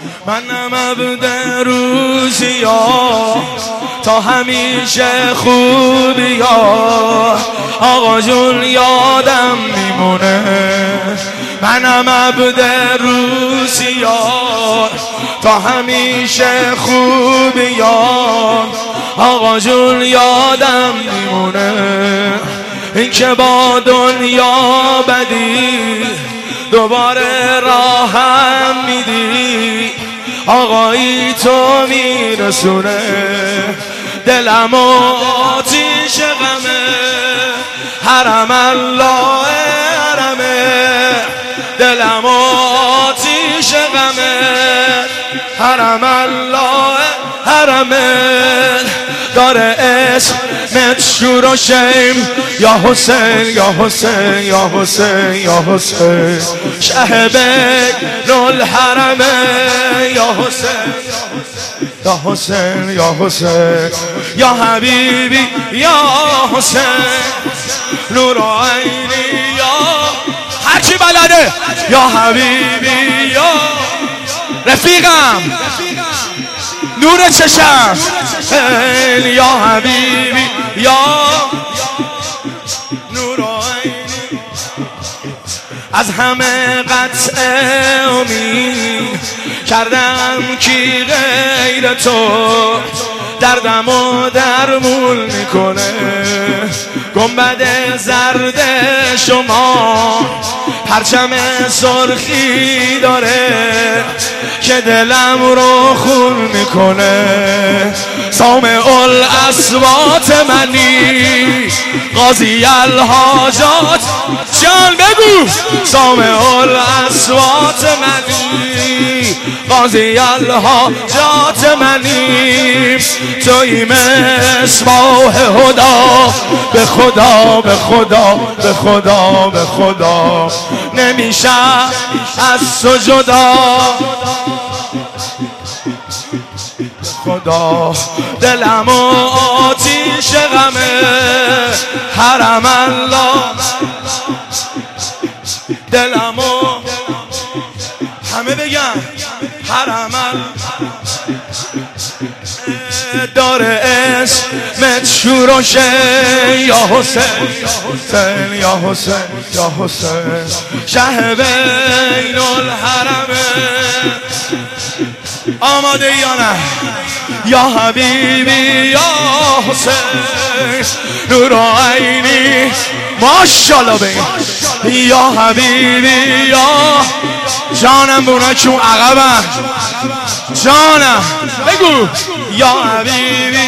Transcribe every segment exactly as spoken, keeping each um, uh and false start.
منم عبد روزیا تا همیشه خوبیا آقا جون یادم میمونه. منم عبد روزیا تا همیشه خوبیا آقا جون یادم میمونه. این که با دنیا بدی دوباره راهم میدی آقایی تو میرسونه. دلم آتیش غمه حرم الله حرمه. دلم آتیش غمه حرم الله حرمه. داره اسمت شور و شیم یا حسین یا حسین یا حسین یا حسین. شه بین الحرمه یا حسین یا حسین یا حسین یا حبیبی یا حسین. نور عینی یا هرچی بلده یا حبیبی یا رفیقم نور چشم یا حبیبی یا نور عینی. از همه قطع امید کردم کی غیر تو دردم و درمون میکنه. گنبد زرد شما پرچم سرخی داره که دلم رو خون میکنه. سامع الاصوات منی قاضی الحاجات جان بگو. سامع الاصوات منی قاضی الحاجات منی. توی مصباح هدا به خدا به خدا به خدا به خدا نمیشه از تو جدا. خدا دلم آتیش غمه حرم الله. دلم همه بگن حرم الله. داره اسمت شور و شین یا حسین یا حسین یا حسین. شه بین الحرمه. آماده یا نه یا حبیبی یا حسین. نور عینی ماشاءالله بگی یا حبیبی یا جانم بونا چون عقبم جانم بگو یا حبیبی.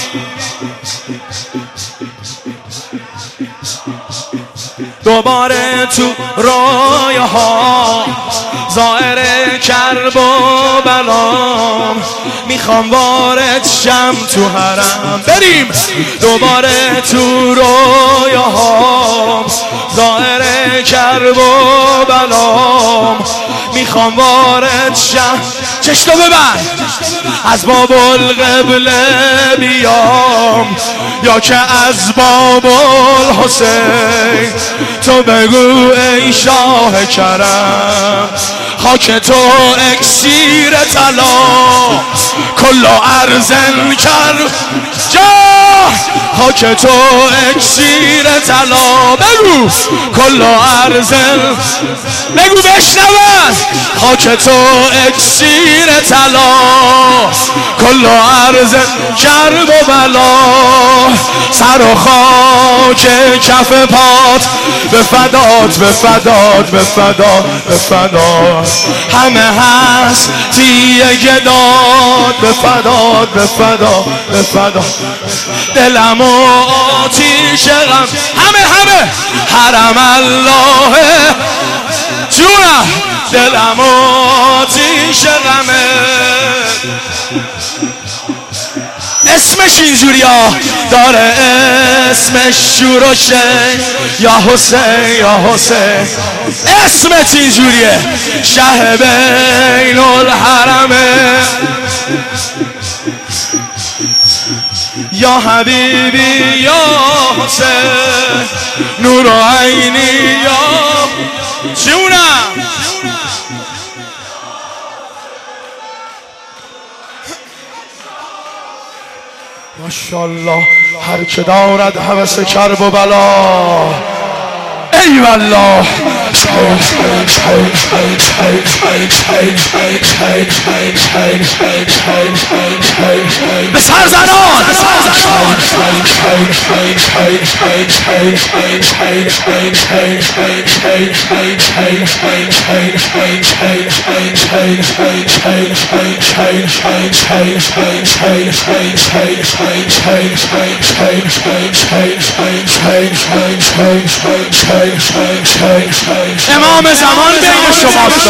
دوباره تو رویاها ظاهر کرب و بلام میخوام وارد شم تو حرم. بریم دوباره تو رویاها ظاهر کرب و بلام میخوام وارد شم. چشتو ببند از باب القبله بیام یا که از باب الحسین. تو بگو ای شاه کرم خاک تو اکسیر طلا کل ارزن کر جا. خاک تو اکسیر طلا بگو کل ارزن بگو بشنون. خاک تو اکسیر طلا کل ارزن کرب و بلا. سر و خاک کف پات به فدات به فدات به فدات به فدات. همه هست تیه گداد به فدات به فدات به فدات. دلم و آتیش غم همه همه حرم الله جونم. دلم و آتیش غمه اسمش اینجوریا داره اسمش شور و شین یا حسین یا حسین. اسمت اینجوریه شه بین الحرمه یا حبیبی یا حسین. نور عینی یا جونم. ماشاءالله هر که دارد هوس کرب و بلا ای والله به سر زنان امام زمان بین شماست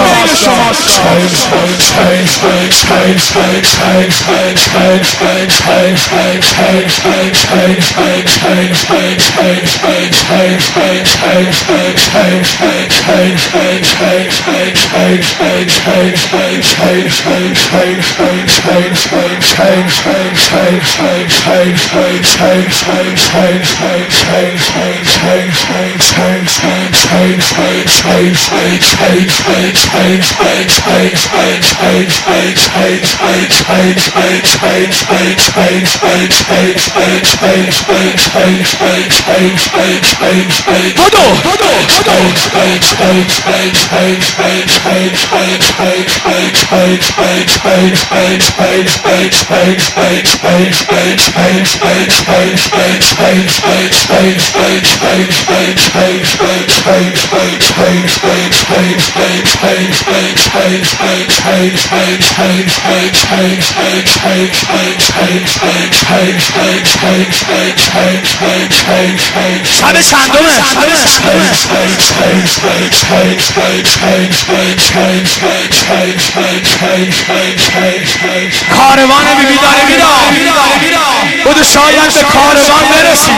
شب چندمه کاروان بیبی داره میرا بود شاید به کاروان برسیم